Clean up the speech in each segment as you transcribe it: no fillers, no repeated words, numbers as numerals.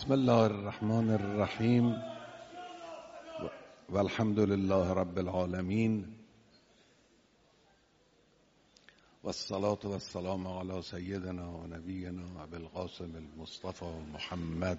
بسم الله الرحمن الرحیم و الحمد لله رب العالمین و الصلاة و السلام علی سیدنا و نبینا ابی القاسم المصطفى محمد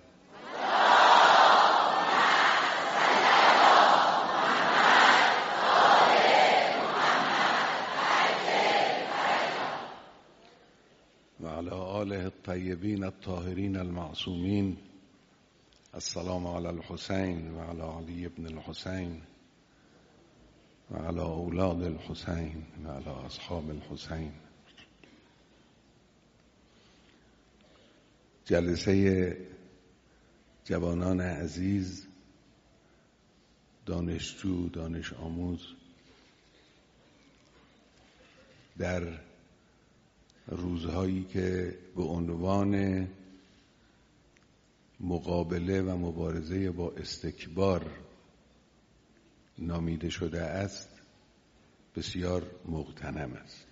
و علی آله الطیبین الطاهرین المعصومین. السلام علی الحسین و علی علی ابن الحسین و علی اولاد الحسین و علی اصحاب الحسین. جلسه جوانان عزیز، دانشجو، دانش آموز در روزهایی که به عنوان مقابله و مبارزه با استکبار نامیده شده است، بسیار مغتنم است.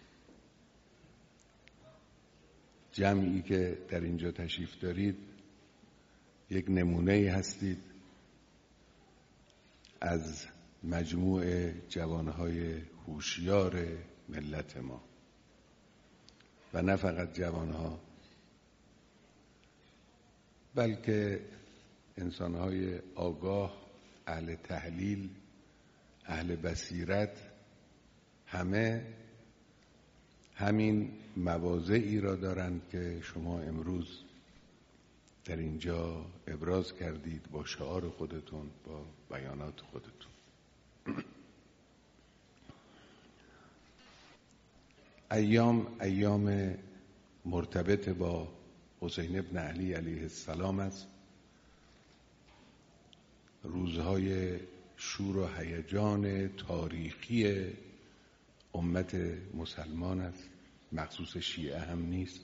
جمعی که در اینجا تشریف دارید یک نمونه هستید از مجموع جوانهای هوشیار ملت ما و نه فقط جوانها، بلکه انسانهای آگاه، اهل تحلیل، اهل بصیرت، همه همین مواضعی را دارند که شما امروز در اینجا ابراز کردید با شعار خودتون، با بیانات خودتون. ایام مرتبط با حسین ابن علی علیه السلام است. روزهای شور و هیجان تاریخی امت مسلمان است، مخصوص شیعه هم نیست،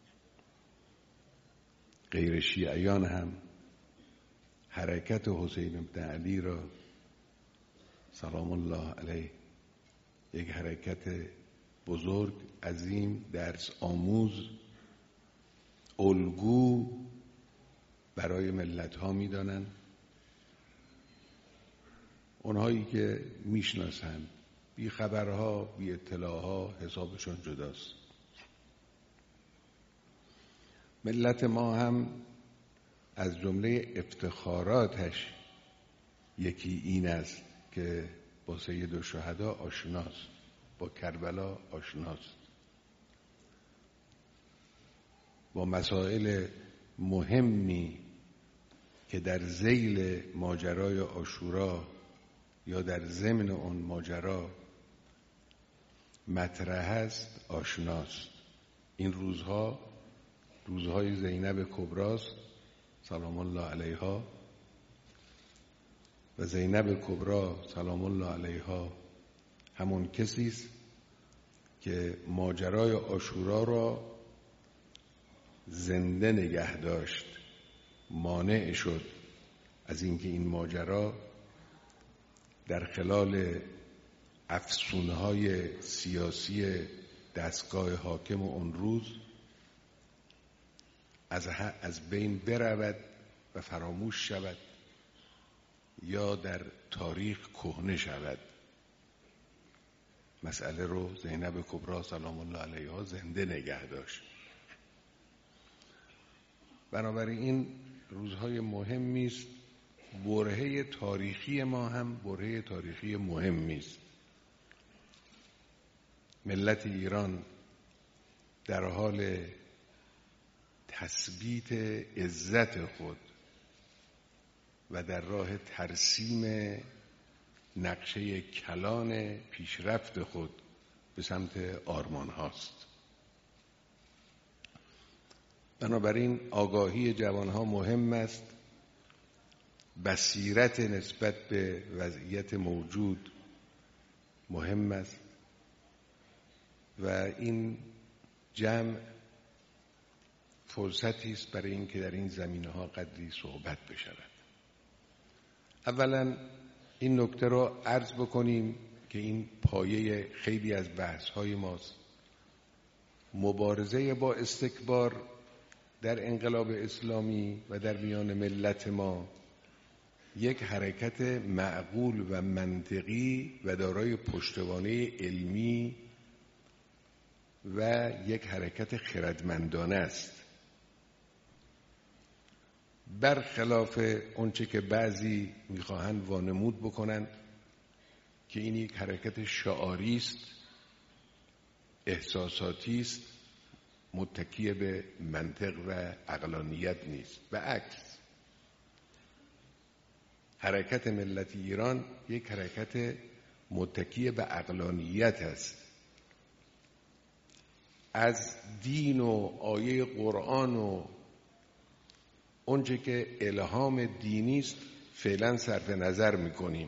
غیر شیعیان هم حرکت حسین ابن علی را سلام الله علیه یک حرکت بزرگ، عظیم، درس آموز، الگو برای ملت ها می دانند. اونهایی که میشناسند، بی خبرها، بی اطلاعها، حسابشون جداست. ملت ما هم از جمله افتخاراتش یکی این است که با سید الشهدا آشناست، با کربلا آشناست، با مسائل مهمی که در ذیل ماجرای عاشورا یا در ضمن اون ماجرا مطرح است آشناست. این روزها روزهای زینب کبراست سلام الله علیها و زینب کبرا سلام الله علیها همون کسی است که ماجرای عاشورا را زنده نگه داشت، مانع شد از اینکه این ماجرا در خلال افسونه‌های سیاسی دستگاه حاکم اون روز از بین برود و فراموش شود یا در تاریخ کهنه شود. مسئله رو زینب کبرا سلام الله علیها زنده نگه داشت. بنابراین روزهای مهمی است. برهه تاریخی ما هم برهه تاریخی مهمی است. ملت ایران در حال تثبیت عزت خود و در راه ترسیم نقشه کلان پیشرفت خود به سمت آرمان هاست. بنابراین آگاهی جوانها مهم است، بصیرت نسبت به وضعیت موجود مهم است و این جمع فرصتی است برای اینکه در این زمینه‌ها قدری صحبت بشود. اولا این نکته را عرض بکنیم که این پایه خیلی از بحث‌های ماست. مبارزه با استکبار در انقلاب اسلامی و در میان ملت ما یک حرکت معقول و منطقی و دارای پشتوانه علمی و یک حرکت خردمندانه است، برخلاف اونچه که بعضی میخواهند وانمود بکنند که این یک حرکت شعاری است، احساساتی است، متکی به منطق و عقلانیت نیست. به عکس، حرکت ملت ایران یک حرکت متکی به عقلانیت است. از دین و آیه قرآن و اونچه که الهام دینی است فعلا صرف نظر میکنیم.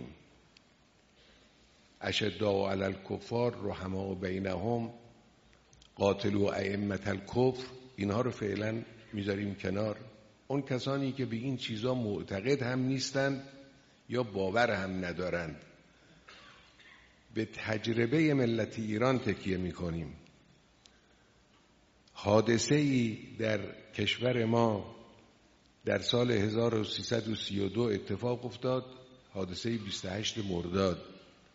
اشداء علی الکفار رحماء بینهم قاتلوا ائمة الکفر، اینها رو فعلا میذاریم کنار. اون کسانی که به این چیزا معتقد هم نیستند یا باور هم ندارند، به تجربه ملت ایران تکیه میکنیم. حادثه‌ای در کشور ما در سال 1332 اتفاق افتاد، حادثه 28 مرداد.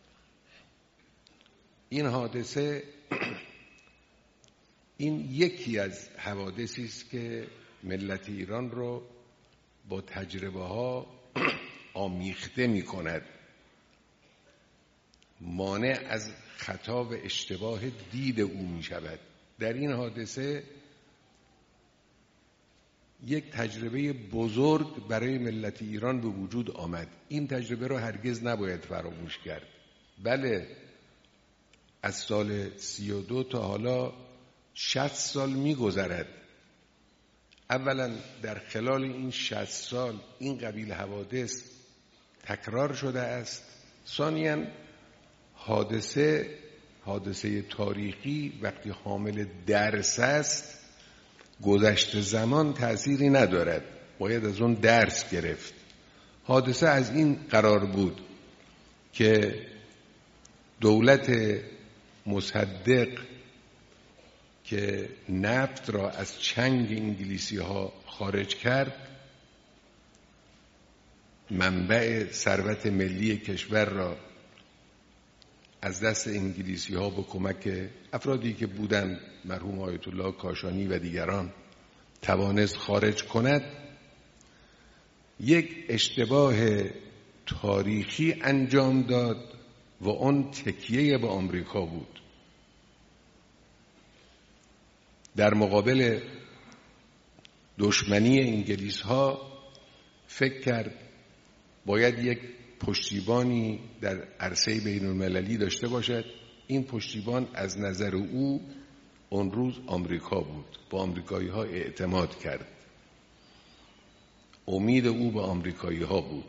این حادثه این یکی از حوادثی است که ملت ایران رو با تجربه ها آمیخته می کند، مانع از خطا و اشتباه دید او می شود. در این حادثه یک تجربه بزرگ برای ملت ایران به وجود آمد. این تجربه را هرگز نباید فراموش کرد. بله، از سال 32 تا حالا 60 سال می گذرد. اولا در خلال این 60 سال این قبیل حوادث تکرار شده است. ثانیاً حادثه تاریخی وقتی حامل درس است، گذشت زمان تأثیری ندارد، باید از اون درس گرفت. حادثه از این قرار بود که دولت مصدق که نفت را از چنگ انگلیسی ها خارج کرد، منبع ثروت ملی کشور را از دست انگلیسی ها با کمک افرادی که بودند، مرحوم آیت الله کاشانی و دیگران، توانست خارج کند. یک اشتباه تاریخی انجام داد و اون تکیه به آمریکا بود. در مقابل دشمنی انگلیس ها فکر کرد باید یک پشتیبانی در عرصه بین المللی داشته باشد. این پشتیبان از نظر او اون روز آمریکا بود. با آمریکایی ها اعتماد کرد. امید او به آمریکایی ها بود.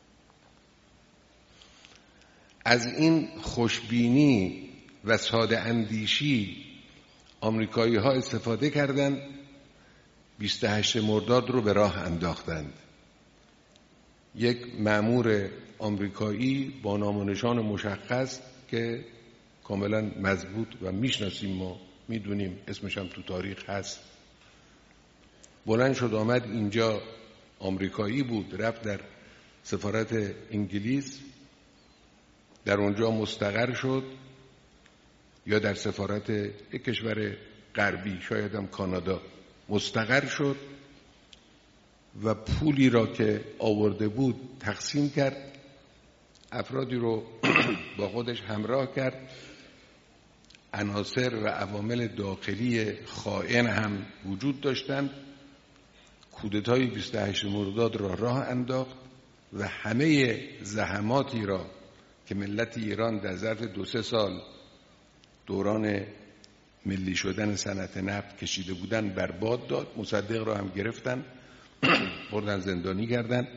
از این خوشبینی و ساده اندیشی آمریکایی ها استفاده کردند، 28 مرداد رو به راه انداختند. یک مأمور آمریکایی با نام و نشان مشخص که کاملا مضبوط و میشناسیم، ما میدونیم، اسمش هم تو تاریخ هست، بلند شد آمد اینجا. آمریکایی بود، رفت در سفارت انگلیس، در اونجا مستقر شد، یا در سفارت یک کشور غربی، شاید هم کانادا، مستقر شد و پولی را که آورده بود تقسیم کرد، افرادی رو با خودش همراه کرد. عناصر و عوامل داخلی خائن هم وجود داشتند. کودتای 28 مرداد را راه انداخت و همه زحماتی را که ملت ایران در ظرف 2-3 سال دوران ملی شدن صنعت نفت کشیده بودن برباد داد. مصدق را هم گرفتن، بردن زندانی کردن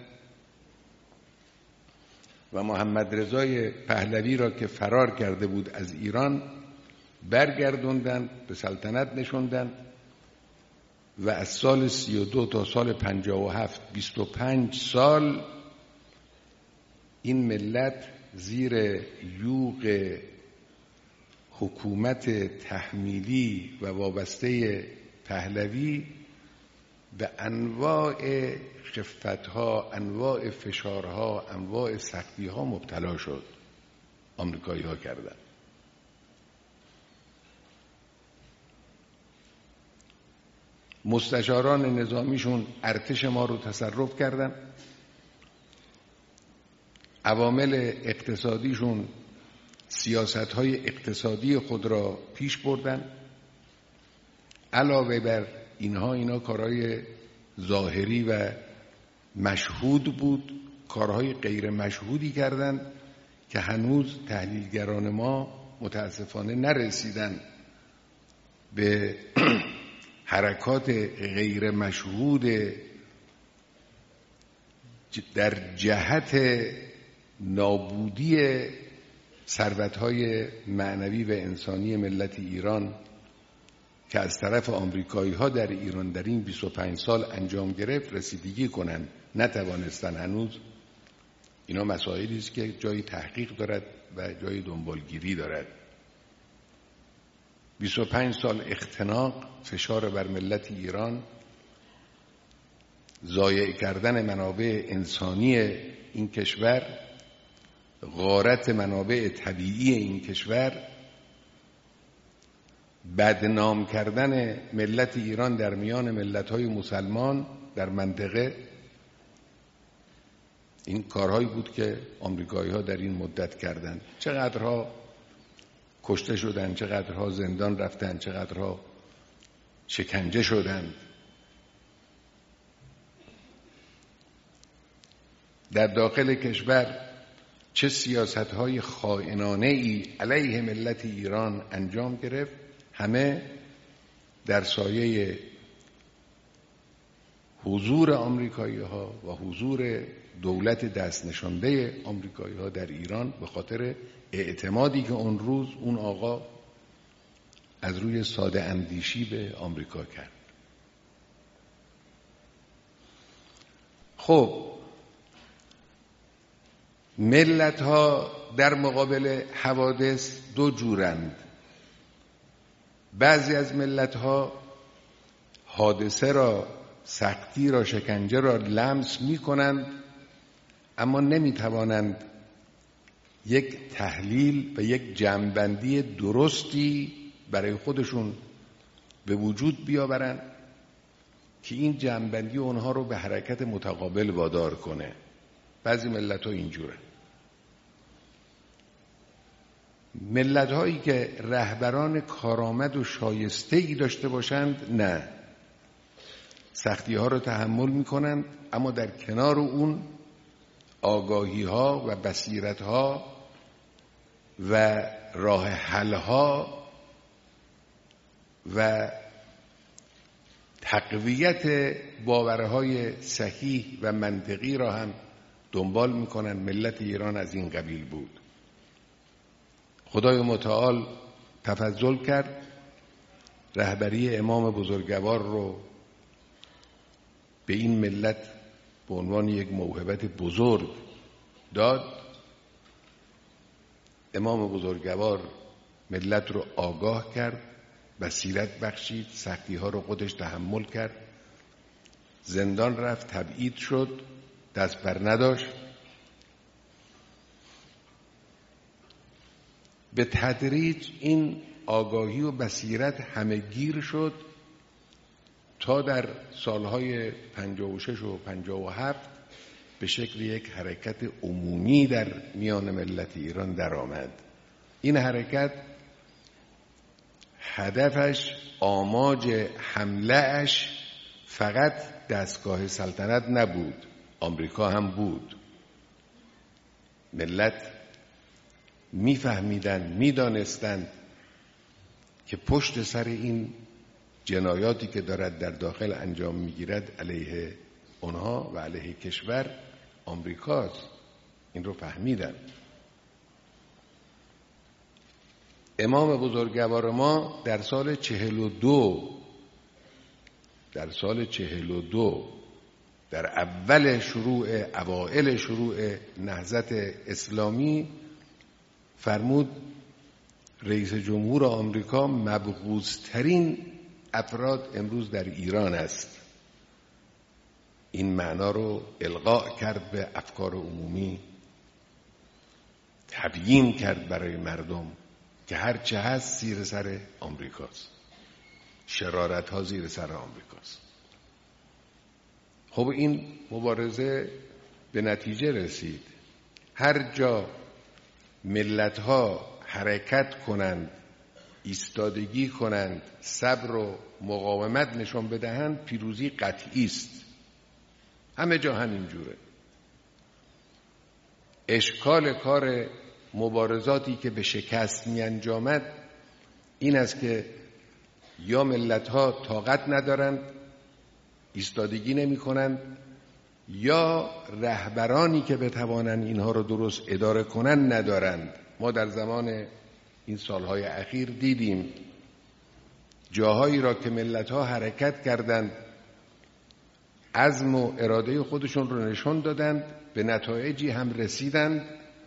و محمد رضای پهلوی را که فرار کرده بود از ایران برگردوندن، به سلطنت نشوندن و از سال 32 تا سال 57 25 سال این ملت زیر یوغ حکومت تحمیلی و وابسته پهلوی به انواع خفت‌ها، انواع فشارها، انواع سختی‌ها مبتلا شد. آمریکایی‌ها کردن. مستشاران نظامیشون ارتش ما رو تصرف کردن. عوامل اقتصادیشون سیاست‌های اقتصادی خود را پیش بردن. علاوه بر اینا کارهای ظاهری و مشهود بود. کارهای غیر مشهودی کردند که هنوز تحلیلگران ما متاسفانه نرسیدن به حرکات غیر مشهود در جهت نابودی ثروت‌های معنوی و انسانی ملت ایران که از طرف آمریکایی‌ها در ایران در این 25 سال انجام گرفت رسیدگی کنند. نتوانستن هنوز. اینا مسائلی است که جای تحقیق دارد و جای دنبالگیری دارد. 25 سال اختناق، فشار بر ملت ایران، ضایع کردن منابع انسانی این کشور، غارت منابع طبیعی این کشور، بدنام کردن ملت ایران در میان ملت‌های مسلمان در منطقه. این کارهایی بود که آمریکایی‌ها در این مدت کردند. چقدرها کشته شدند، چقدرها زندان رفتند، چقدرها شکنجه شدند. در داخل کشور چه سیاست‌های خائنانه‌ای علیه ملت ایران انجام گرفت، همه در سایه حضور آمریکایی‌ها و حضور دولت دست نشانده آمریکایی‌ها در ایران به خاطر اعتمادی که اون روز اون آقا از روی ساده اندیشی به آمریکا کرد. خب ملت‌ها در مقابل حوادث دو جورند. بعضی از ملت‌ها حادثه را، سختی را، شکنجه را لمس می‌کنند اما نمی‌توانند یک تحلیل و یک جمع‌بندی درستی برای خودشون به وجود بیاورند که این جمع‌بندی اونها رو به حرکت متقابل وادار کنه. بعضی ملت‌ها اینجوره. ملت‌هایی که رهبران کارآمد و شایسته‌ای داشته باشند نه، سختی‌ها رو تحمل می‌کنند اما در کنار اون آگاهی‌ها و بصیرت‌ها و راه حل‌ها و تقویت باورهای صحیح و منطقی را هم دنبال می‌کنند. ملت ایران از این قبیل بود. خدای متعال تفضل کرد، رهبری امام بزرگوار رو به این ملت به عنوان یک موهبت بزرگ داد. امام بزرگوار ملت رو آگاه کرد، بصیرت بخشید، سختی ها رو خودش تحمل کرد، زندان رفت، تبعید شد، دست بر نداشت. به تدریج این آگاهی و بصیرت همه گیر شد تا در سالهای 56 و 57 به شکل یک حرکت عمومی در میان ملت ایران درآمد. این حرکت هدفش، آماج حمله‌اش فقط دستگاه سلطنت نبود، آمریکا هم بود. ملت میفهمیدند، میدانستند که پشت سر این جنایاتی که دارد در داخل انجام میگیرد علیه اونها و علیه کشور آمریکاست. این رو فهمیدن. امام بزرگوار ما در سال 42 در اوائل شروع نهضت اسلامی فرمود رئیس جمهور آمریکا مبغوض‌ترین افراد امروز در ایران است. این معنا رو القا کرد به افکار عمومی، تبیین کرد برای مردم که هرچه هست زیر سر آمریکاست، شرارت ها زیر سر آمریکاست. خب این مبارزه به نتیجه رسید. هر جا ملت ها حرکت کنند، ایستادگی کنند، صبر و مقاومت نشان بدهند، پیروزی قطعی است. همه جا همین جوره. اشکال کار مبارزاتی که به شکست می انجامد این است که یا ملت ها طاقت ندارند، ایستادگی نمی کنند، یا رهبرانی که بتوانند اینها رو درست اداره کنند ندارند. ما در زمان این سالهای اخیر دیدیم جاهایی را که ملت ها حرکت کردند، عزم و اراده خودشون رو نشان دادند، به نتایجی هم رسیدند.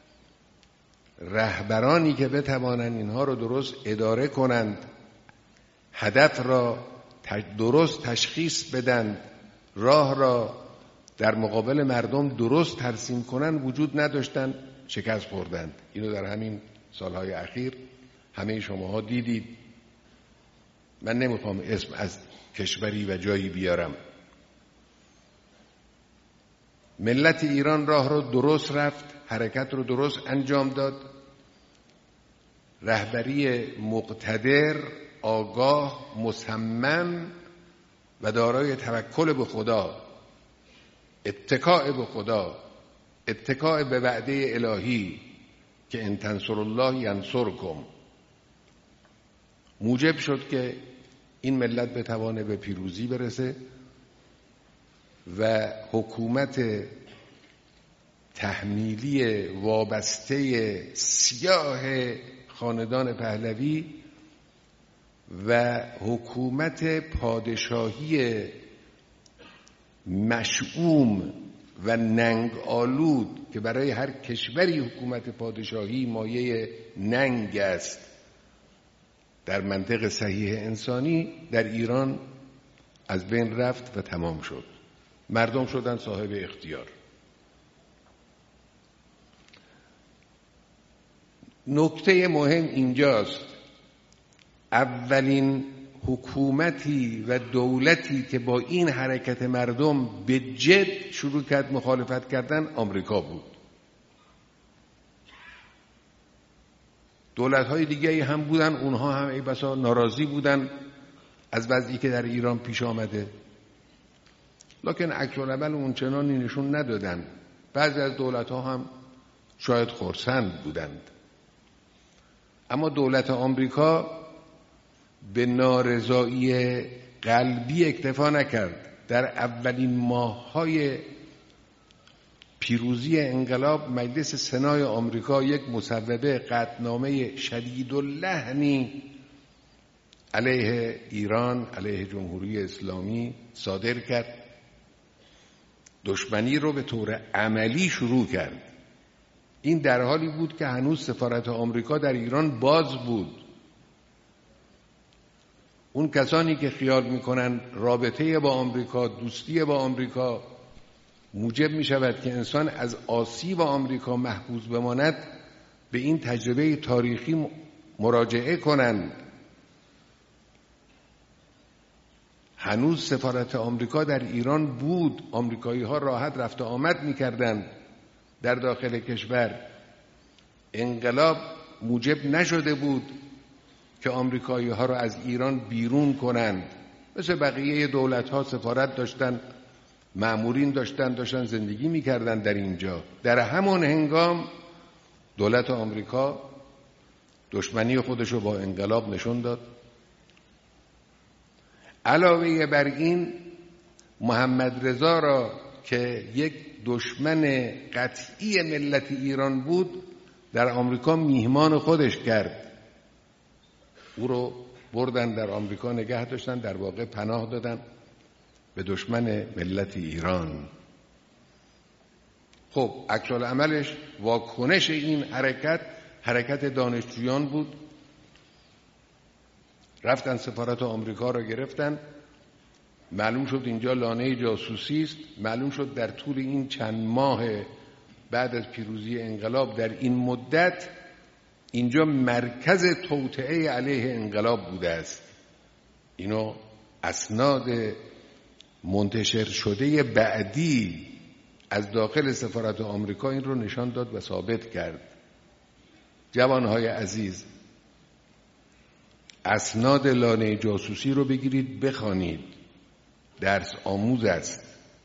رهبرانی که بتوانند اینها رو درست اداره کنند، هدف را درست تشخیص بدن، راه را در مقابل مردم درست ترسیم کنند وجود نداشتند، شکست خوردند. اینو در همین سالهای اخیر همه شماها دیدید. من نمیخوام اسم از کشوری و جایی بیارم. ملت ایران راه رو درست رفت، حرکت رو درست انجام داد. رهبری مقتدر، آگاه، مصمم و دارای توکل به خدا، اتکاء به خدا، اتکاء به وعده الهی که ان تنصر الله ینصرکم، موجب شد که این ملت بتوانه به پیروزی برسه و حکومت تحمیلی وابسته سیاه خاندان پهلوی و حکومت پادشاهی مشؤوم و ننگ آلود که برای هر کشوری حکومت پادشاهی مایه ننگ است در منطق صحیح انسانی، در ایران از بین رفت و تمام شد. مردم شدن صاحب اختیار. نکته مهم اینجاست، اولین حکومتی و دولتی که با این حرکت مردم به جد شروع کرد مخالفت کردن آمریکا بود. دولت‌های دیگه هم بودن، اونها هم ای بسا ناراضی بودن از وضعی که در ایران پیش آمده، لکن عکس‌العمل اونچنانی نشون ندادن. بعضی از دولت‌ها هم شاید خرسند بودند، اما دولت آمریکا به نارضایی قلبی اکتفا نکرد. در اولین ماه‌های پیروزی انقلاب مجلس سنای آمریکا یک مصوبه قطعنامه شدیداللحنی علیه ایران، علیه جمهوری اسلامی صادر کرد. دشمنی رو به طور عملی شروع کرد. این در حالی بود که هنوز سفارت آمریکا در ایران باز بود. اون کسانی که خیال میکنن رابطه با آمریکا، دوستی با آمریکا موجب میشود که انسان از آسیب آمریکا محفوظ بماند، به این تجربه تاریخی مراجعه کنند. هنوز سفارت آمریکا در ایران بود، آمریکایی ها راحت رفت و آمد میکردند در داخل کشور. انقلاب موجب نشده بود که آمریکایی ها را از ایران بیرون کنند. مثل بقیه دولت ها سفارت داشتن، مأمورین داشتن زندگی میکردن در اینجا. در همون هنگام دولت آمریکا دشمنی خودش رو با انقلاب نشون داد. علاوه بر این محمد رضا را که یک دشمن قطعی ملت ایران بود در آمریکا میهمان خودش کرد. او رو بردن در آمریکا نگه داشتن، در واقع پناه دادن به دشمن ملت ایران. خب عکس‌العملش واکنش این حرکت دانشجویان بود. رفتن سفارت آمریکا را گرفتن، معلوم شد اینجا لانه جاسوسی است. معلوم شد در طول این چند ماه بعد از پیروزی انقلاب در این مدت اینجا مرکز توطئه علیه انقلاب بوده است. اینو اسناد منتشر شده بعدی از داخل سفارت آمریکا این رو نشان داد و ثابت کرد. جوانهای عزیز، اسناد لانه جاسوسی رو بگیرید بخوانید، درس آموز است.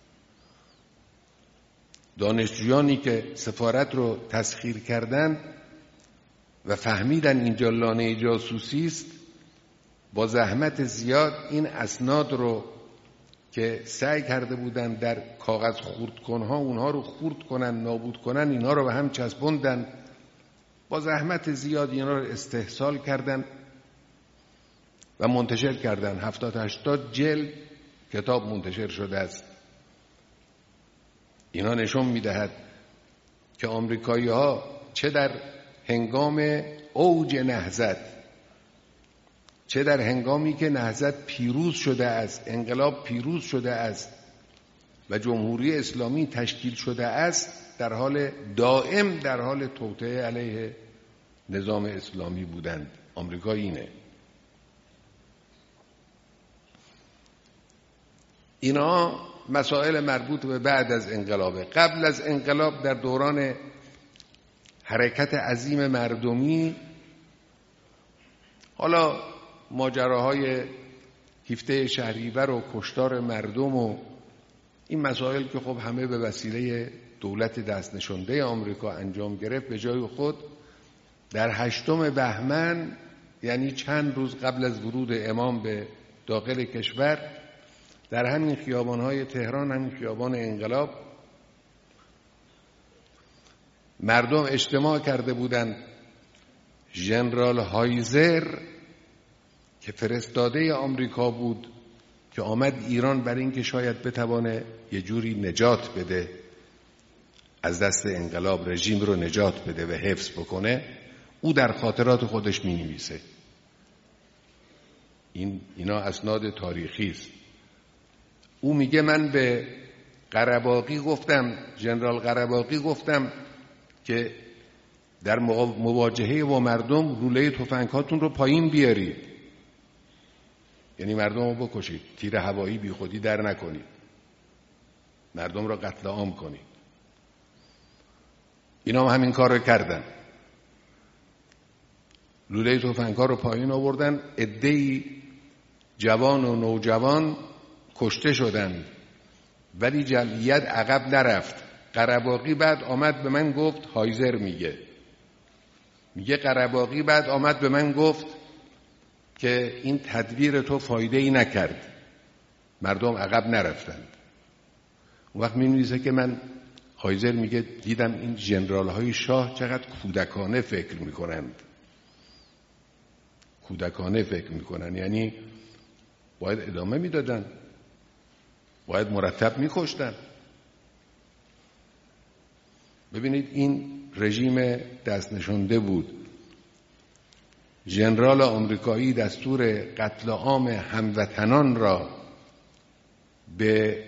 دانشجویانی که سفارت رو تسخیر کردن و فهمیدن اینجا لانه جاسوسی است، با زحمت زیاد این اسناد رو که سعی کرده بودن در کاغذ خردکنها اونها رو خرد کنن، نابود کنن، اینها رو به هم چسبوندن. با زحمت زیاد اینها رو استحصال کردن و منتشر کردن. 70-80 جلد کتاب منتشر شده است. اینا نشون میدهد که آمریکایی‌ها چه در هنگام اوج نهضت، چه در هنگامی که نهضت پیروز شده است، انقلاب پیروز شده است و جمهوری اسلامی تشکیل شده است، در حال دائم در حال توطئه علیه نظام اسلامی بودند. آمریکا اینه. اینا مسائل مربوط به بعد از انقلابه. قبل از انقلاب در دوران حرکت عظیم مردمی، حالا ماجراهای هفته شهریور و کشتار مردم و این مسائل که خب همه به وسیله دولت دست نشانده آمریکا انجام گرفت، به جای خود در 8 بهمن، یعنی چند روز قبل از ورود امام به داخل کشور، در همین خیابان‌های تهران، همین خیابان انقلاب، مردم اجتماع کرده بودند. ژنرال هایزر که فرستاده آمریکا بود که آمد ایران برای اینکه شاید بتوانه یه جوری نجات بده از دست انقلاب، رژیم رو نجات بده و حفظ بکنه، او در خاطرات خودش می‌نویسه. اینا اسناد تاریخی است. او میگه من به قره‌باغی گفتم، ژنرال قره‌باغی گفتم که در مواجهه با مردم لوله تفنگ‌هاتون رو پایین بیارید، یعنی مردم رو بکشید، تیر هوایی بی خودی در نکنید، مردم رو قتل عام کنید. اینا هم همین کار رو کردن. لوله تفنگ‌ها رو پایین آوردن. عده‌ای جوان و نوجوان کشته شدند، ولی جمعیت عقب نرفت. قره‌باغی بعد آمد به من گفت، هایزر میگه قره‌باغی بعد آمد به من گفت که این تدبیر تو فایده‌ای نکرد، مردم عقب نرفتند. اون وقت می‌نویسه که من، هایزر میگه، دیدم این ژنرال‌های شاه چقدر کودکانه فکر می‌کنند. کودکانه فکر می‌کنن، یعنی باید ادامه میدادن، باید مرتب می‌کشتن. ببینید این رژیم دست نشانده بود. ژنرال آمریکایی دستور قتل عام هموطنان را به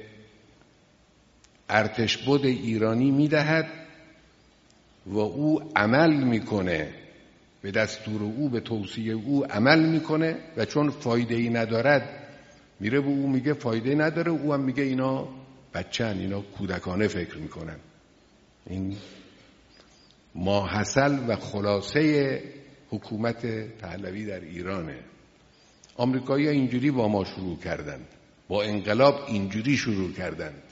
ارتشبد ایرانی میدهد و او عمل میکنه، به دستور او، به توصیه او عمل میکنه و چون فایده‌ای ندارد میره به او میگه فایده نداره، او هم میگه اینا بچه‌ن، اینا کودکانه فکر میکنن. این ماحصل و خلاصه حکومت پهلوی در ایرانه. آمریکایی‌ها اینجوری با ما شروع کردند، با انقلاب اینجوری شروع کردند.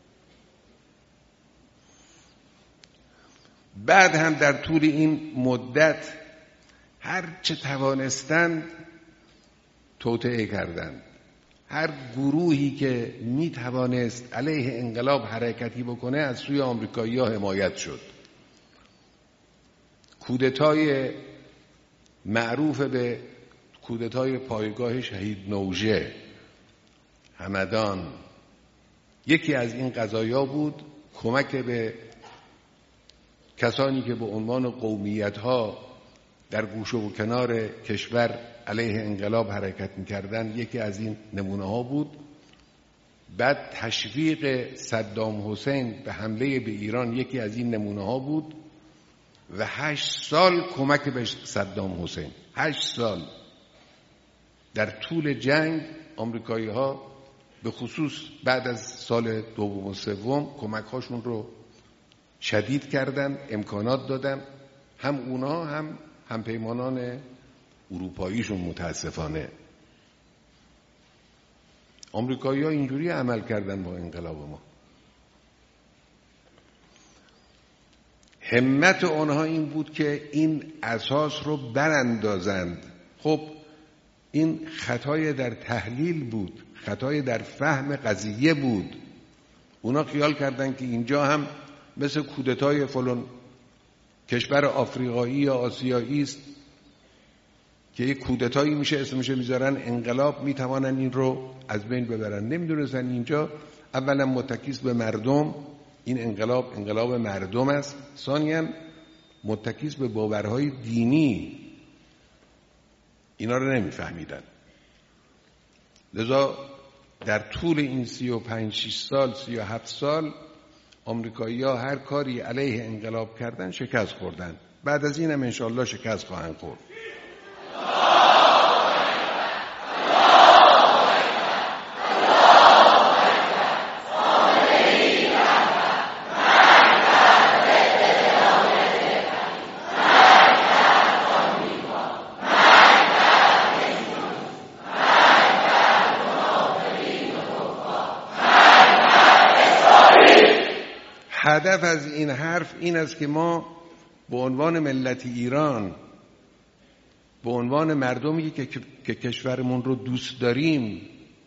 بعد هم در طول این مدت هر چه توانستند توطئه کردند. هر گروهی که می توانست علیه انقلاب حرکتی بکنه از سوی آمریکایی‌ها حمایت شد. کودتای معروف به کودتای پایگاه شهید نوژه، همدان، یکی از این قضایا بود. کمک به کسانی که به عنوان قومیت‌ها در گوشه و کنار کشور علیه انقلاب حرکت می‌کردند، یکی از این نمونه‌ها بود. بعد تشویق صدام حسین به حمله به ایران یکی از این نمونه ها بود و 8 سال کمک به صدام حسین. 8 سال در طول جنگ آمریکایی ها به خصوص بعد از سال دوم و سوم کمک هاشون رو شدید کردن، امکانات دادن، هم اونا هم پیمانان اروپاییشون. متاسفانه آمریکایی ها اینجوری عمل کردن با انقلاب ما. همت آنها این بود که این اساس رو براندازند. خب این خطای در تحلیل بود، خطای در فهم قضیه بود. اونا خیال کردن که اینجا هم مثل کودتای فلان کشور آفریقایی یا آسیایی است که یک کودتایی میشه اسمش میذارن انقلاب، میتوانن این رو از بین ببرن. نمیدونستن اینجا اولا متکیس به مردم، این انقلاب مردم است. ثانیاً متکیس به باورهای دینی، اینا رو نمیفهمیدن. لذا در طول این 35-6 سال 37 سال آمریکایی‌ها هر کاری علیه انقلاب کردن شکست خوردن. بعد از این هم انشاءالله شکست خواهند خورد. هدف از این حرف این است که ما به عنوان ملت ایران، به عنوان مردمی که کشورمون رو دوست داریم،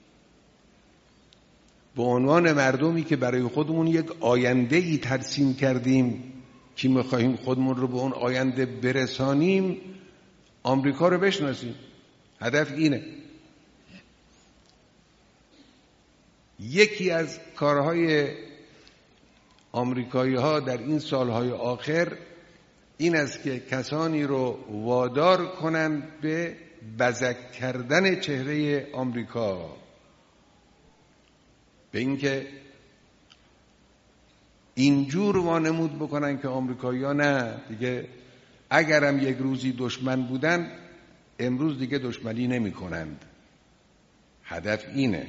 به عنوان مردمی که برای خودمون یک آینده‌ای ترسیم کردیم که می‌خواهیم خودمون رو به اون آینده برسانیم، آمریکا رو بشناسیم. هدف اینه. یکی از کارهای آمریکایی ها در این سالهای آخر این است که کسانی رو وادار کنند به بزک کردن چهره آمریکا، به اینکه اینجور وانمود بکنن که آمریکایی ها نه دیگه، اگرم یک روزی دشمن بودن امروز دیگه دشمنی نمی کنند. هدف اینه.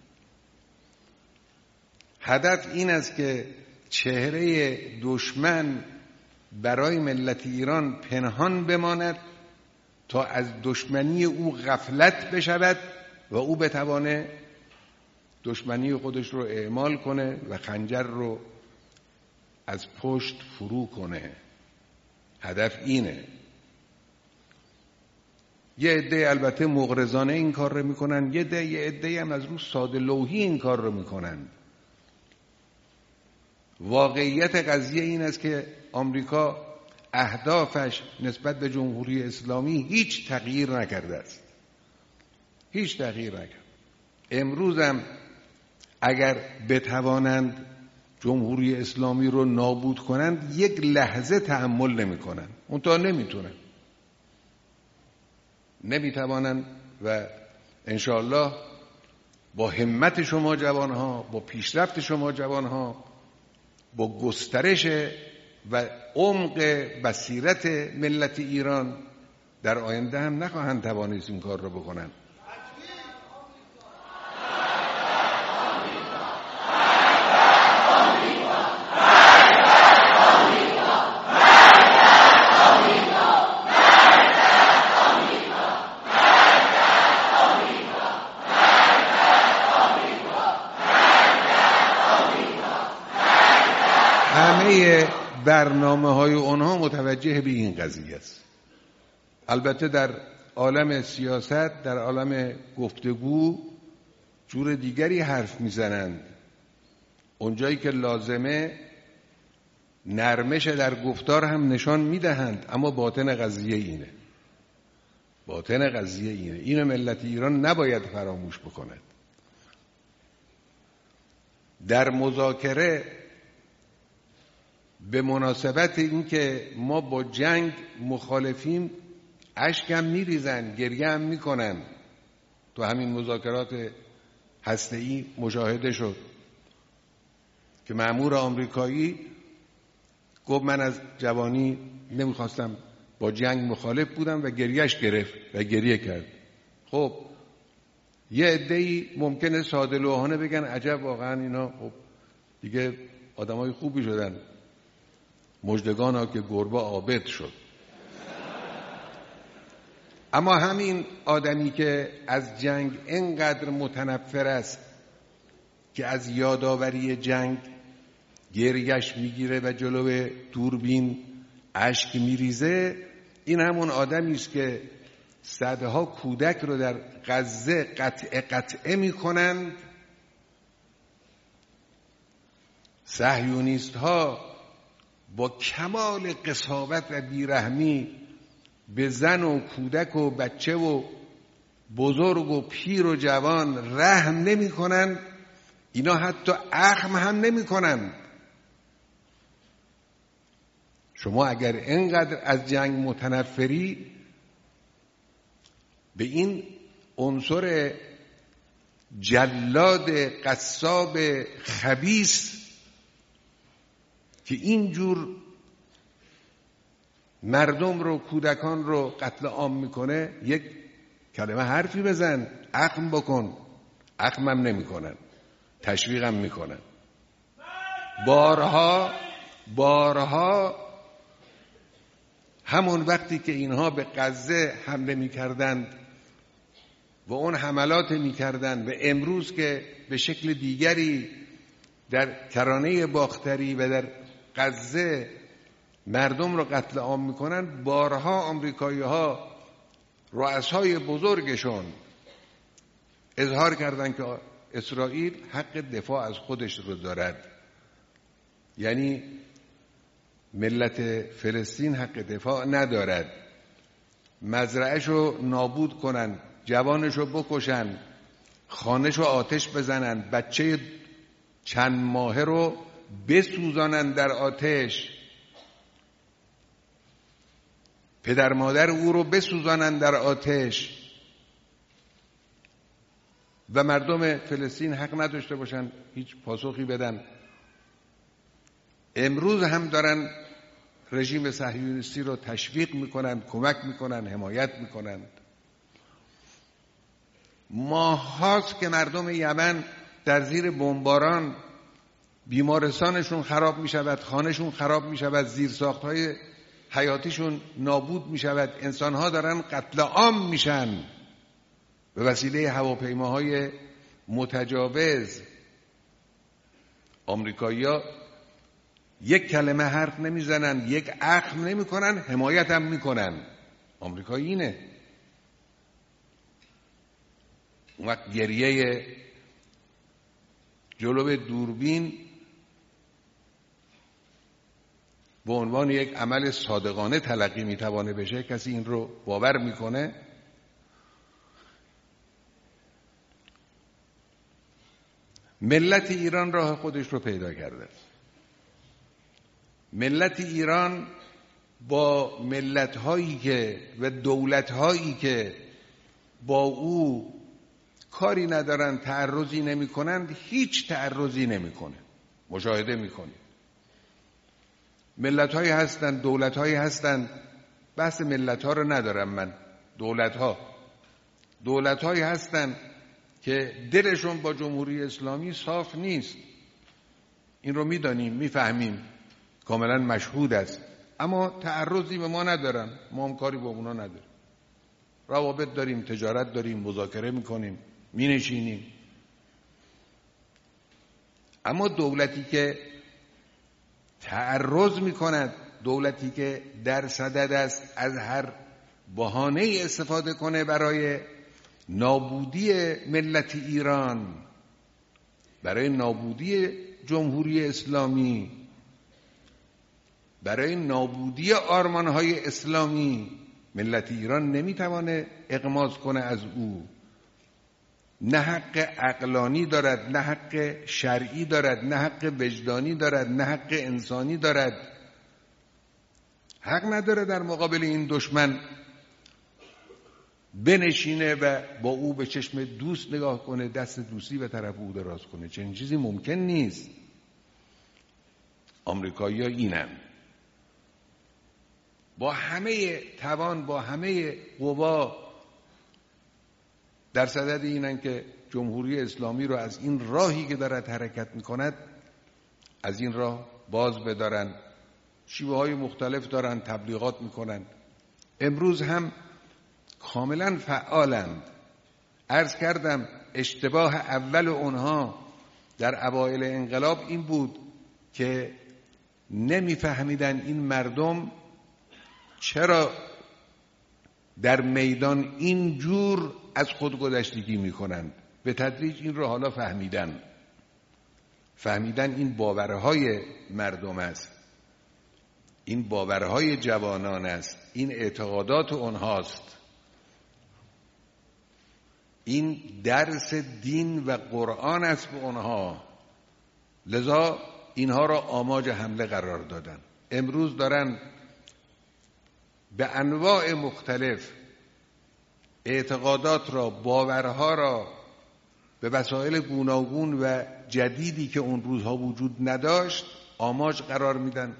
هدف این است که چهره دشمن برای ملت ایران پنهان بماند تا از دشمنی او غفلت بشود و او بتوانه دشمنی خودش رو اعمال کنه و خنجر رو از پشت فرو کنه. هدف اینه. یه عده البته مغرضانه این کار رو میکنن، یه عده هم از رو ساده لوحی این کار رو میکنن. واقعیت قضیه این است که آمریکا اهدافش نسبت به جمهوری اسلامی هیچ تغییر نکرده است. هیچ تغییر نکرد. امروز هم اگر بتوانند جمهوری اسلامی رو نابود کنند یک لحظه تحمل نمی کنند. اونطور نمیتونن، نمیتوانند. و انشاءالله با همت شما جوانها، با پیشرفت شما جوانها، با گسترش و عمق بصیرت ملت ایران در آینده هم نخواهند توانست این کار رو بکنن. همه برنامه‌های اونها متوجه به این قضیه است. البته در عالم سیاست، در عالم گفتگو جور دیگری حرف میزنند. اونجایی که لازمه نرمش در گفتار هم نشان میدهند، اما باطن قضیه اینه. باطن قضیه اینه. اینو ملت ایران نباید فراموش بکند. در مذاکره به مناسبت اینکه ما با جنگ مخالفیم اشک هم میریزن، گریه هم میکنن. تو همین مذاکرات هسته‌ای مشاهده شد که مأمور آمریکایی گفت من از جوانی نمیخواستم، با جنگ مخالف بودم و گریهش گرفت و گریه کرد. خب یه عده‌ای ممکنه ساده لوحانه بگن عجب واقعا اینا خب دیگه آدمای خوبی شدن، مژدگانا که گربه عابد شد. اما همین آدمی که از جنگ اینقدر متنفر است که از یادآوری جنگ گریهش میگیره و جلو دوربین اشک میریزه، این همون آدمی است که صدها کودک رو در غزه قطعه میکنند. صهیونیست ها با کمال قساوت و بیرحمی به زن و کودک و بچه و بزرگ و پیر و جوان رحم نمی کنند. اینا حتی اخم هم نمی کنند. شما اگر اینقدر از جنگ متنفری، به این عنصر جلاد قصاب خبیث که اینجور مردم رو، کودکان رو قتل عام میکنه یک کلمه حرفی بزن، اخم بکن. اخمم نمیکنن، تشویقم میکنن. بارها همون وقتی که اینها به غزه حمله میکردند و اون حملات میکردند و امروز که به شکل دیگری در کرانه باختری و در غزه مردم رو قتل عام میکنن، بارها آمریکایی‌ها رؤسای بزرگشون اظهار کردند که اسرائیل حق دفاع از خودش رو دارد. یعنی ملت فلسطین حق دفاع ندارد. مزرعش رو نابود کنن، جوانش رو بکشن، خانش رو آتش بزنن، بچه چند ماهه رو بسوزانن در آتش، پدر مادر او رو بسوزانن در آتش و مردم فلسطین حق نداشته باشن هیچ پاسخی بدن. امروز هم دارن رژیم صهیونیستی رو تشویق میکنن، کمک میکنن، حمایت میکنن. ماهاست که مردم یمن در زیر بمباران بیمارستانشون خراب میشود، خانهشون خراب میشود، زیرساختهای حیاتیشون نابود میشود، انسانها دارن قتل عام میشن به وسیله هواپیماهای متجاوز. آمریکایی‌ها یک کلمه حرف نمیزنن، یک اخم نمیکنن، حمایت هم میکنن. آمریکایی اینه. اون وقت گریه جلو دوربین به عنوان یک عمل صادقانه تلقی میتوانه بشه. کسی این رو باور میکنه؟ ملت ایران راه خودش رو پیدا کرده. ملت ایران با ملت‌هایی که و دولت‌هایی که با او کاری ندارن، تعرضی نمی‌کنند، هیچ تعرضی نمی‌کنه. مشاهده می‌کنید ملت‌هایی هستن، دولت‌هایی هستن، بحث ملت‌ها رو ندارم من، دولت‌هایی هستن که دلشون با جمهوری اسلامی صاف نیست. این رو می‌دانیم، می‌فهمیم، کاملا مشهود است، اما تعرضی به ما ندارن. ما هم کاری با اونا نداریم، روابط داریم، تجارت داریم، مذاکره میکنیم، مینشینیم. اما دولتی که تعرض میکند، دولتی که در صدد است از هر بهانه استفاده کنه برای نابودی ملت ایران، برای نابودی جمهوری اسلامی، برای نابودی آرمان‌های اسلامی، ملت ایران نمیتوانه اغماض کنه از او. نه حق عقلانی دارد، نه حق شرعی دارد، نه حق وجدانی دارد، نه حق انسانی دارد. حق نداره در مقابل این دشمن بنشینه و با او به چشم دوست نگاه کنه، دست دوستی به طرف او دراز کنه. چنین چیزی ممکن نیست. آمریکایی‌ها اینن، با همه توان، با همه قوا در صدد اینن که جمهوری اسلامی رو از این راهی که دارد حرکت میکند از این راه باز بدارن. شیوه های مختلف دارن، تبلیغات میکنن. امروز هم کاملا فعالند. عرض کردم اشتباه اول اونها در اوایل انقلاب این بود که نمیفهمیدن این مردم چرا در میدان اینجور از خودگذشتگی میکنند. به تدریج این رو حالا فهمیدن این باورهای مردم است، این باورهای جوانان است، این اعتقادات اونهاست، این درس دین و قرآن است به اونها. لذا اینها را آماج حمله قرار دادن. امروز دارن به انواع مختلف اعتقادات را، باورها را به وسایل گوناگون و جدیدی که اون روزها وجود نداشت آماج قرار میدن.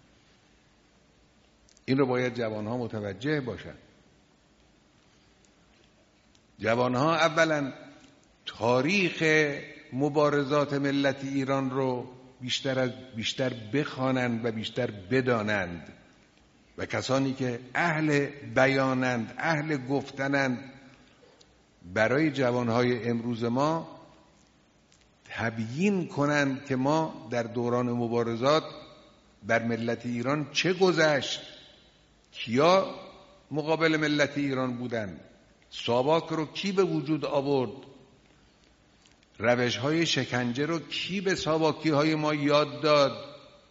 این رو باید جوانها متوجه باشن. جوانها اولا تاریخ مبارزات ملت ایران رو بیشتر بخوانند و بیشتر بدانند و کسانی که اهل بیانند، اهل گفتنند، برای جوانهای امروز ما تبیین کنند که ما در دوران مبارزات بر ملت ایران چه گذشت، کیا مقابل ملت ایران بودند، ساواک رو کی به وجود آورد، روش‌های شکنجه رو کی به ساواکی‌های ما یاد داد،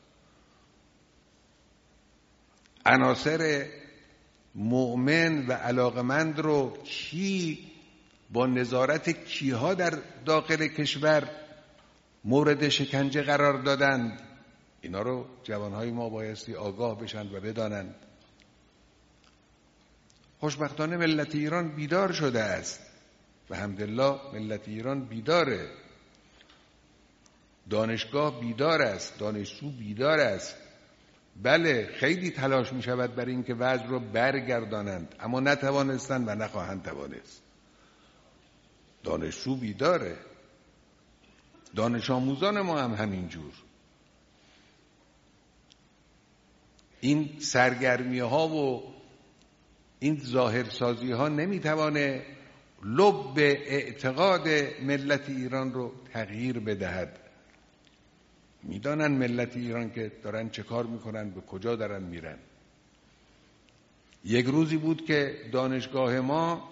عناصر مؤمن و علاقمند رو کی با نظارت کیها در داخل کشور مورد شکنجه قرار دادند. اینا رو جوانهای ما بایستی آگاه بشن و بدانند. خوشبختانه ملت ایران بیدار شده است و الحمدلله ملت ایران بیداره. دانشگاه بیدار است، دانشجو بیدار است. بله خیلی تلاش می شود برای اینکه وضع رو برگردانند، اما نتوانستند و نخواهند توانست. دانشجو بیداره، دانش آموزان ما هم همینجور. این سرگرمی ها و این ظاهرسازی ها نمیتوانه لب اعتقاد ملت ایران رو تغییر بدهد. میدانن ملت ایران که دارن چه کار میکنن، به کجا دارن میرن. یک روزی بود که دانشگاه ما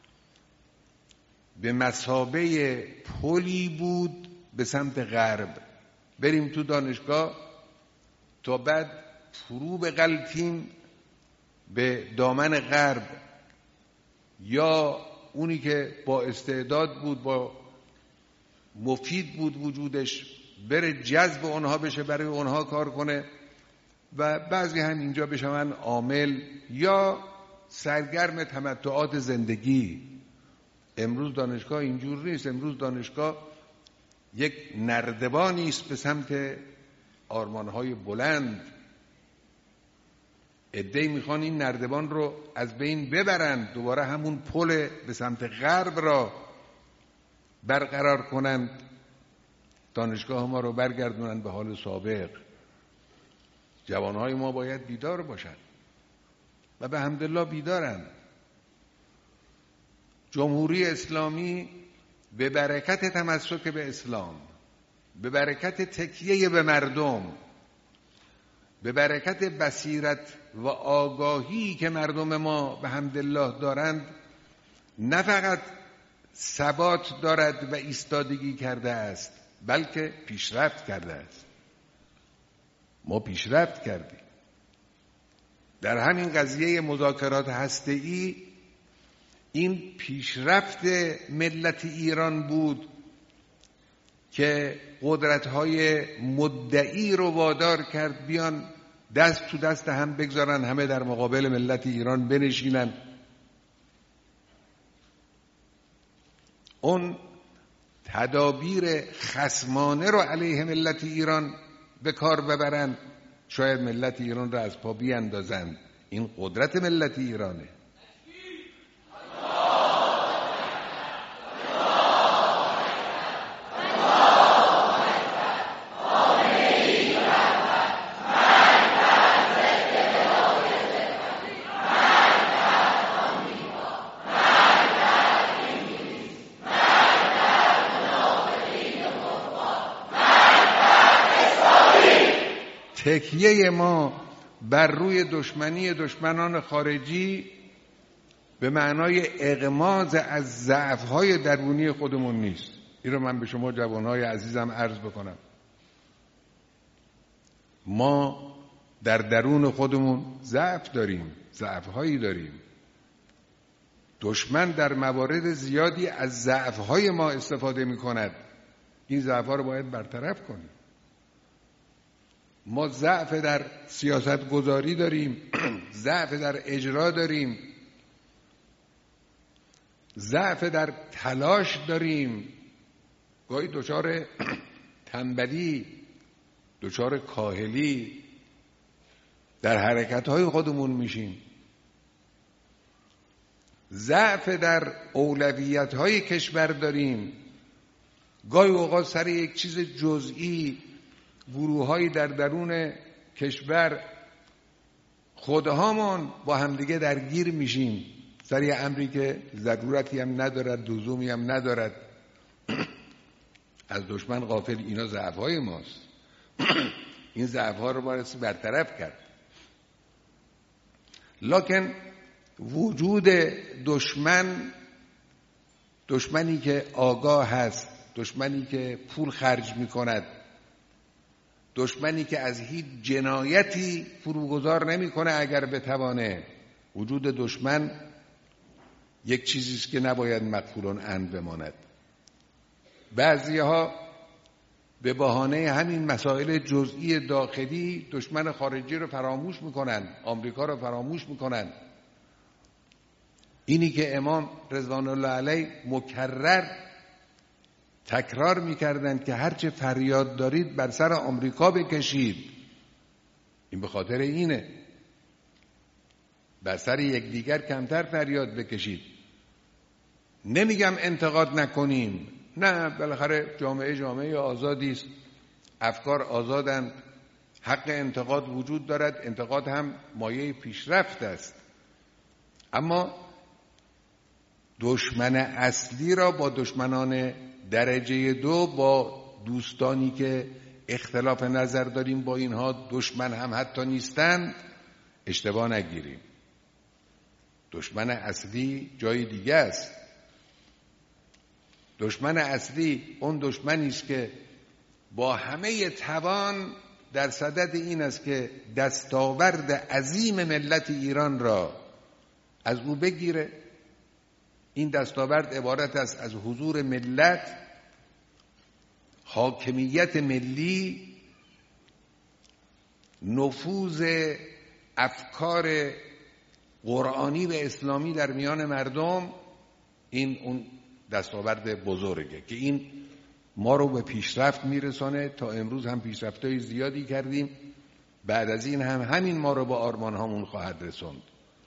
به مثابه پلی بود به سمت غرب. بریم تو دانشگاه تا بعد فرو بغلتیم به دامن غرب، یا اونی که با استعداد بود، با مفید بود وجودش، بره جذب اونها بشه، برای اونها کار کنه و بعضی هم اینجا بشن عامل یا سرگرم تمتعات زندگی. امروز دانشگاه اینجور نیست. امروز دانشگاه یک نردبانی است به سمت آرمانهای بلند. عده‌ای میخوان این نردبان رو از بین ببرند، دوباره همون پل به سمت غرب را برقرار کنند، دانشگاه ما رو برگردونند به حال سابق. جوانهای ما باید بیدار باشند و به حمدالله بیدارند. جمهوری اسلامی به برکت تمسک به اسلام، به برکت تکیه به مردم، به برکت بصیرت و آگاهی که مردم ما به حمدالله دارند، نه فقط ثبات دارد و ایستادگی کرده است، بلکه پیشرفت کرده است. ما پیشرفت کردیم. در همین قضیه مذاکرات هسته‌ای این پیشرفت ملت ایران بود که قدرت‌های مدعی رو وادار کرد بیان دست تو دست هم بگذارن، همه در مقابل ملت ایران بنشینن. اون تدابیر خصمانه رو علیه ملت ایران به کار ببرن، شاید ملت ایران رو از پا بیاندازن. این قدرت ملت ایرانه. تکیه ما بر روی دشمنان خارجی به معنای اغماض از ضعف‌های درونی خودمون نیست. این رو من به شما جوانهای عزیزم عرض بکنم. ما در درون خودمون ضعف داریم، ضعف‌هایی داریم. دشمن در موارد زیادی از ضعف‌های ما استفاده می‌کند. این ضعف‌ها رو باید برطرف کنیم. ما ضعف در سیاست گذاری داریم، ضعف در اجرا داریم، ضعف در تلاش داریم. گاهی دچار تنبلی، دچار کاهلی در حرکت‌های خودمون میشیم. ضعف در اولویت‌های کشور داریم. گاهی اوقات سر یک چیز جزئی گروه‌هایی در درون کشور خودهامون با همدیگه درگیر میشیم سر یه امری که ضرورتی هم ندارد، لزومی هم ندارد. از دشمن غافل. اینا ضعف‌های ماست. این ضعف‌ها رو باید برطرف کرد. لکن وجود دشمنی که آگاه هست، دشمنی که پول خرج می‌کند، دشمنی که از هیچ جنایتی فروگذار نمی‌کنه اگر بتوانه، وجود دشمن یک چیزی است که نباید مغفول عنه بماند. بعضی‌ها به بهانه همین مسائل جزئی داخلی دشمن خارجی رو فراموش می‌کنن، آمریکا رو فراموش می‌کنن. اینی که امام رضوان الله علیه مکرر تکرار می‌کردند که هرچه فریاد دارید بر سر آمریکا بکشید. این به خاطر اینه. بر سر یکدیگر کمتر فریاد بکشید. نمیگم انتقاد نکنیم، نه، بالاخره جامعه آزادی است، افکار آزادند، حق انتقاد وجود دارد، انتقاد هم مایه پیشرفت است. اما دشمن اصلی را با دشمنان درجه 2، با دوستانی که اختلاف نظر داریم با اینها دشمن هم حتی نیستند، اشتباه نگیریم. دشمن اصلی جای دیگه است. دشمن اصلی اون دشمنی است که با همه توان در صدد این است که دستاورد عظیم ملت ایران را از او بگیره. این دستاورد عبارت است از حضور ملت، حاکمیت ملی، نفوذ افکار قرآنی و اسلامی در میان مردم. این اون دستاورد بزرگه که این ما رو به پیشرفت میرسانه. تا امروز هم پیشرفت‌های زیادی کردیم، بعد از این هم همین ما رو با آرمان‌هامون خواهد رسوند.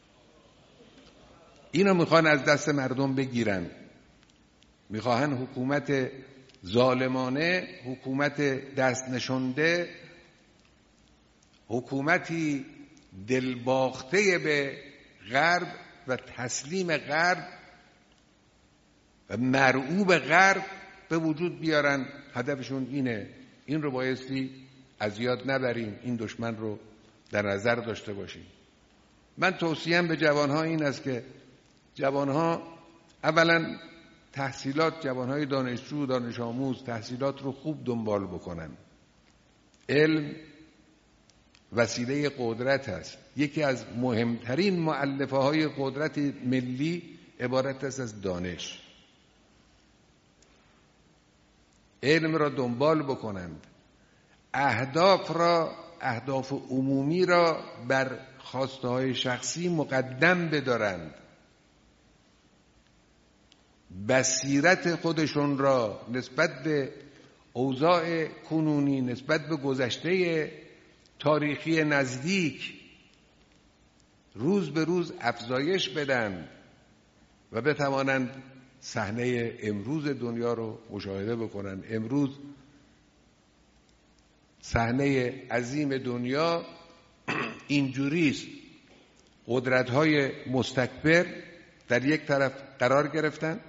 اینو میخوان از دست مردم بگیرن. میخواهن حکومت ظالمانه، حکومت دست نشنده، حکومتی دلباخته به غرب و تسلیم غرب و مرعوب غرب به وجود بیارن. هدفشون اینه. این رو بایستی از یاد نبریم، این دشمن رو در نظر داشته باشیم. من توصیه‌ام به جوانها این است که جوانها اولا تحصیلات، جوانهای دانشجو، دانش آموز تحصیلات رو خوب دنبال بکنن. علم وسیله قدرت است. یکی از مهمترین مؤلفه های قدرت ملی عبارت است از دانش. علم را دنبال بکنند. اهداف عمومی را بر خواسته های شخصی مقدم بدارند. بصیرت خودشون را نسبت به اوضاع کنونی، نسبت به گذشته تاریخی نزدیک روز به روز افزایش بدن و بتوانند صحنه امروز دنیا رو مشاهده بکنن. امروز صحنه عظیم دنیا اینجوریست: قدرت‌های مستکبر در یک طرف قرار گرفتن،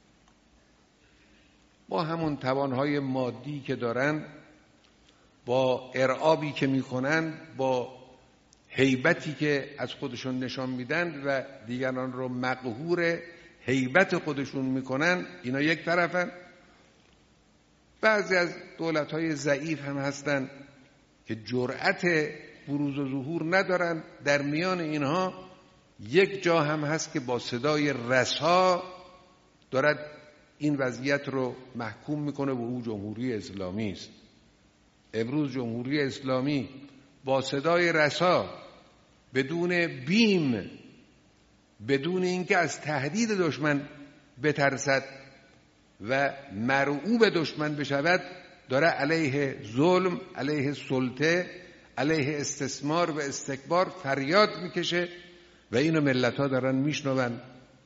با همون توانهای مادی که دارن، با ارعابی که میکنن، با هیبتی که از خودشون نشان میدن و دیگران رو مقهور هیبت خودشون میکنن، اینا یک طرفن. بعضی از دولت‌های ضعیف هم هستن که جرأت بروز و ظهور ندارن. در میان اینها یک جا هم هست که با صدای رسا دارد این وضعیت رو محکوم میکنه و او جمهوری اسلامی است. امروز جمهوری اسلامی با صدای رسا، بدون بیم، بدون اینکه از تهدید دشمن بترسد و مرعوب دشمن بشود، داره علیه ظلم، علیه سلطه، علیه استثمار و استکبار فریاد میکشه و اینو ملت‌ها دارن میشنون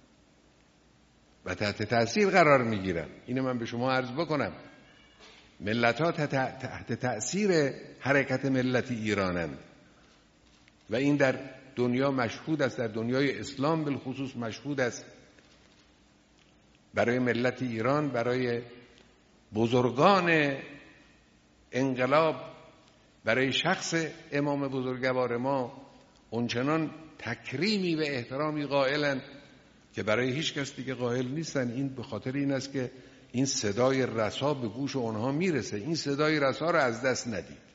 و تحت تأثیر قرار میگیرن. اینو من به شما عرض بکنم، ملت‌ها تحت تأثیر حرکت ملتی ایرانند و این در دنیا مشهود است، در دنیای اسلام بالخصوص مشهود است. برای ملت ایران، برای بزرگان انقلاب، برای شخص امام بزرگوار ما اونچنان تکریمی و احترامی قائلند که برای هیچ کس دیگه قائل نیستن. این به خاطر این است که این صدای رسا به گوش اونها میرسه. این صدای رسا رو از دست ندید.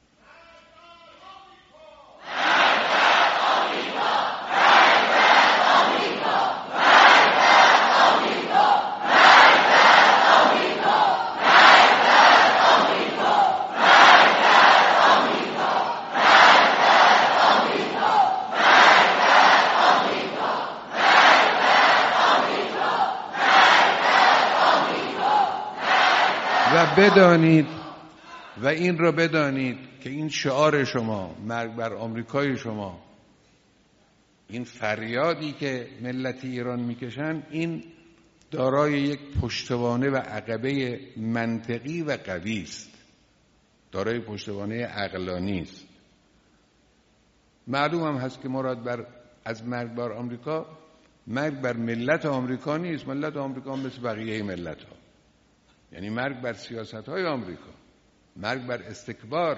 بدانید و این را بدانید که این شعار شما، مرگ بر آمریکای شما، این فریادی که ملت ایران میکشن، این دارای یک پشتوانه و عقبه منطقی و قوی است، دارای پشتوانه عقلانی است. معلوم هم هست که مراد از مرگ بر آمریکا، مرگ بر ملت آمریکا نیست. ملت آمریکا مثل بقیه ملت ها، یعنی مرگ بر سیاست‌های آمریکا، مرگ بر استکبار.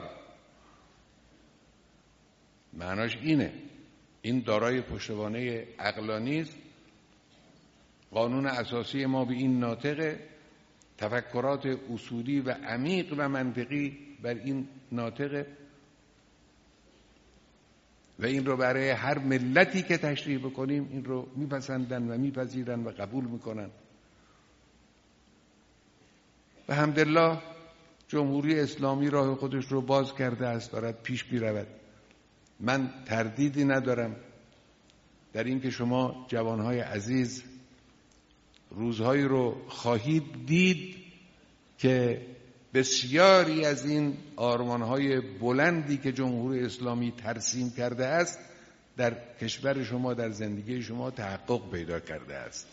معناش اینه. این دارای پشتوانه عقلانی است. قانون اساسی ما به این ناطقه، تفکرات اصولی و عمیق و منطقی بر این ناطقه و این رو برای هر ملتی که تشریح بکنیم این رو میپسندن و میپذیرن و قبول میکنن. و الحمدلله جمهوری اسلامی راه خودش رو باز کرده است، دارد پیش می‌رود. من تردیدی ندارم در این که شما جوانهای عزیز روزهایی رو خواهید دید که بسیاری از این آرمانهای بلندی که جمهوری اسلامی ترسیم کرده است در کشور شما، در زندگی شما تحقق پیدا کرده است.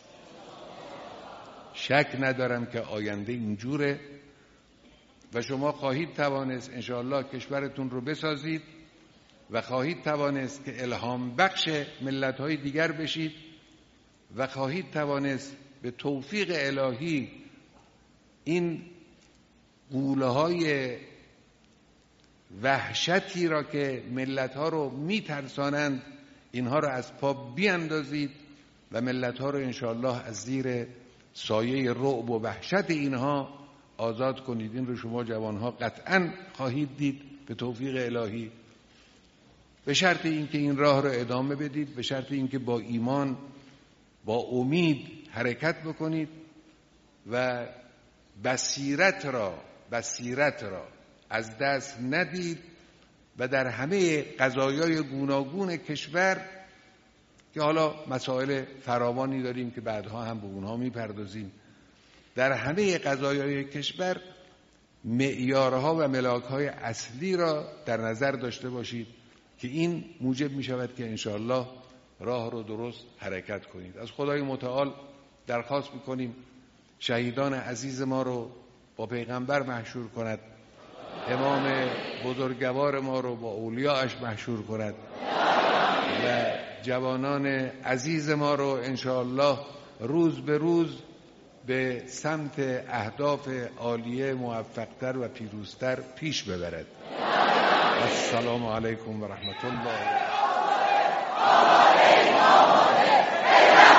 شک ندارم که آینده اینجوره و شما خواهید توانست انشاءالله کشورتون رو بسازید و خواهید توانست که الهام بخش ملت‌های دیگر بشید و خواهید توانست به توفیق الهی این غوله‌های وحشتی را که ملت‌ها رو می‌ترسانند اینها رو از پا بیاندازید و ملت‌ها رو انشاءالله از زیر سایه رعب و وحشت اینها آزاد کنید. این رو شما جوانها قطعاً خواهید دید به توفیق الهی، به شرط اینکه این راه رو ادامه بدید، به شرط اینکه با ایمان، با امید حرکت بکنید و بصیرت را از دست ندید و در همه قضایای گوناگون کشور که حالا مسائل فراوانی داریم که بعدها هم به اونها میپردازیم. در همه قضایای کشور معیارها و ملاکهای اصلی را در نظر داشته باشید که این موجب می شود که انشاءالله راه رو درست حرکت کنید. از خدای متعال درخواست میکنیم شهیدان عزیز ما رو با پیغمبر محشور کند، امام بزرگوار ما رو با اولیاءش محشور کند و جوانان عزیز ما رو انشاءالله روز به روز به سمت اهداف عالیه موفقتر و پیروزتر پیش ببرد. السلام علیکم و رحمت الله.